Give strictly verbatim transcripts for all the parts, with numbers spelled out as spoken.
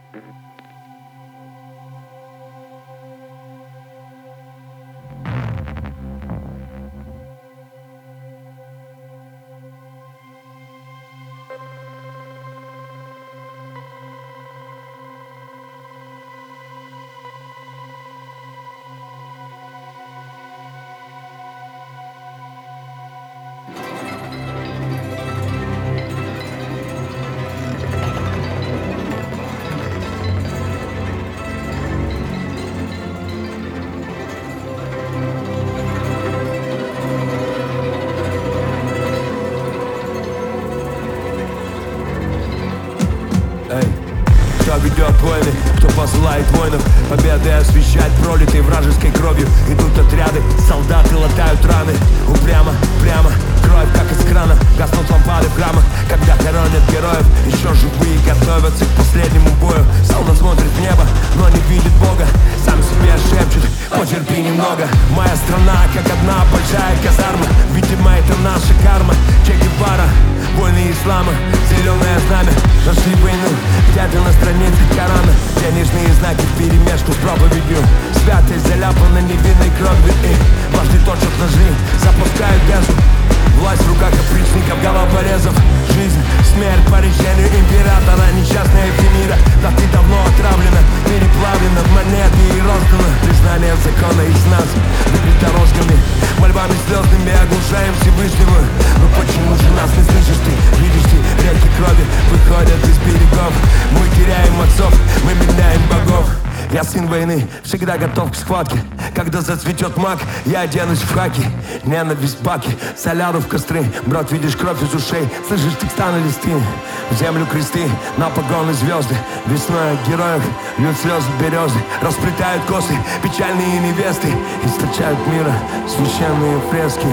Кто ведет войны, кто посылает воинов, победы освещать пролитой вражеской кровью. Идут отряды, солдаты латают раны. Упрямо, прямо, кровь как из крана. Гаснут лампады в храмах, когда хоронят героев. Еще живые готовятся к последнему бою. Солдат смотрит в небо, но не видит Бога. Сам себе шепчет, потерпи немного. Моя страна, как одна большая казарма. Видимо, это наша карма. Че Гевара, войны ислама, зеленое знамя. Нашли войну где-то на странице Корана. Денежные знаки вперемешку с проповедью. Святость заляпана невинной кровью. И вожди точат ножи, запускают газу. Власть в руках опричников, головорезов. Жизнь, смерть по решению императора. Несчастная эфемера, да ты давно отравлена, переплавлена в монеты и роздана. Признание закона из нас выбито розгами, мольбами слезными оглушаем Всевышнего. Но почему же нас не слышишь ты? Видишь ты, реки крови выходят из берегов. Мы теряем отцов, мы меняем богов. Я сын войны, всегда готов к схватке. Когда зацветет мак, я оденусь в хаки. Ненависть баки, соляру в костры. Брат, видишь кровь из ушей, слышишь текста на листы. В землю кресты, на погоны звезды. Весной от героев льют слезы березы. Расплетают косы печальные невесты. Источают мира священные фрески.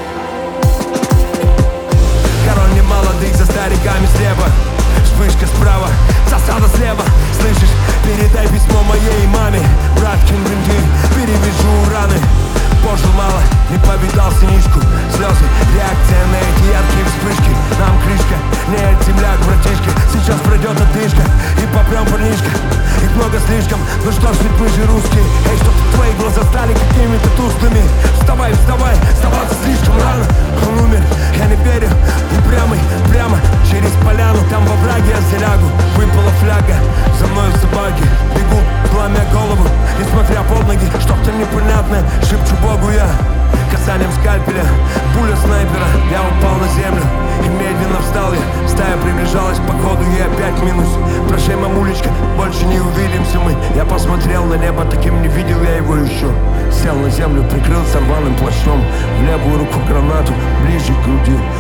Хороним молодых за стариками слева. Вспышка справа, засада слева. Слышишь, передай письмо моей маме. Брат Кингринги, перевяжу раны. Пожил мало, не повидал синичку. Слезы, реакция на эти яркие вспышки. Нам крышка, нет, земляк, братишка. Сейчас пройдет отдышка и попрем, парнишка. Их много слишком, ну что ж, ведь мы же русские. Эй, что-то твои глаза стали какими-то тусклыми. Вставай, вставай, вставаться слишком рано. Он умер, я не верю, упрямый, прямо через поляну. Там во враге я залягу, выпала фляга. За мной собаки бегут, пламя голову. Несмотря под ноги, что-то непонятное шепчу Богу я. Касанием скальпеля, пуля снайпера. Я упал на землю и медленно встал я. Стая приближалась, походу и опять минус. Прощай, мамулечка, больше не увидимся мы. Я посмотрел на небо, таким не видел я его еще. Сел на землю, прикрылся рваным плащом. В левую руку гранату, ближе к груди.